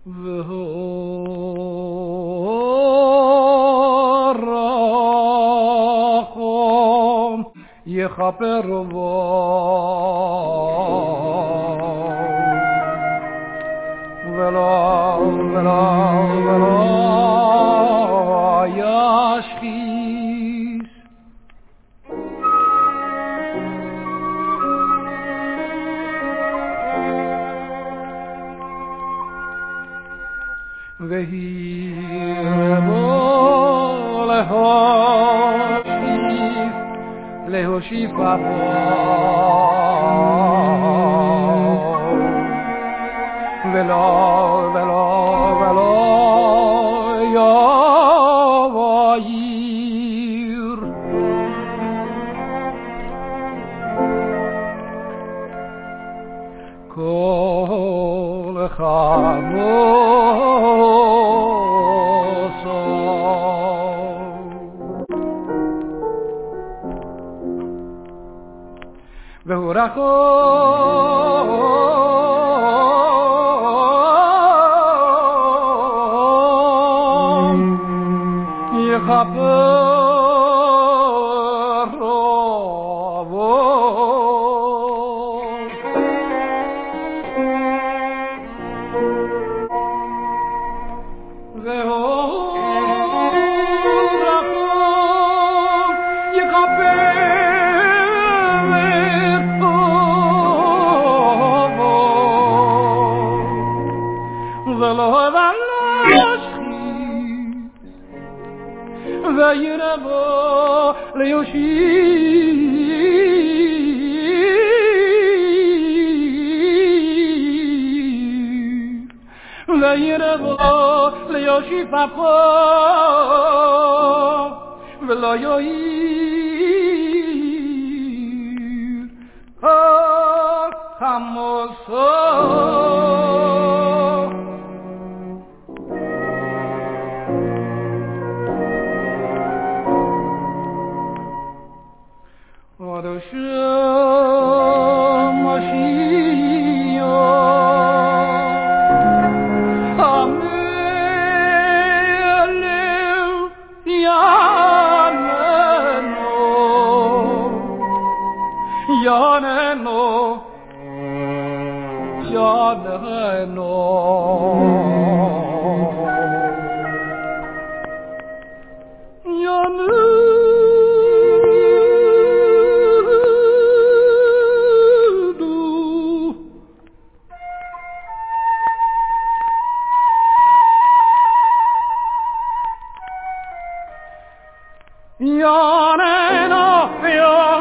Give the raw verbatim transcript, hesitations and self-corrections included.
ורחום יכפר בו ולא ולא ולא ישחיס והיא רבו להושיף להושיף בו ולא ולא ולא יבויר כל חמוסו והוא רחום יכפר בו והוא רחום יכפר בו ולא וירבו ליושיב וירבו ליושיב אפו ולא יועיר חמוסו Hashem Mashiach Amelech Yaneno Yaneno Yaneno Yaneno Yaneno,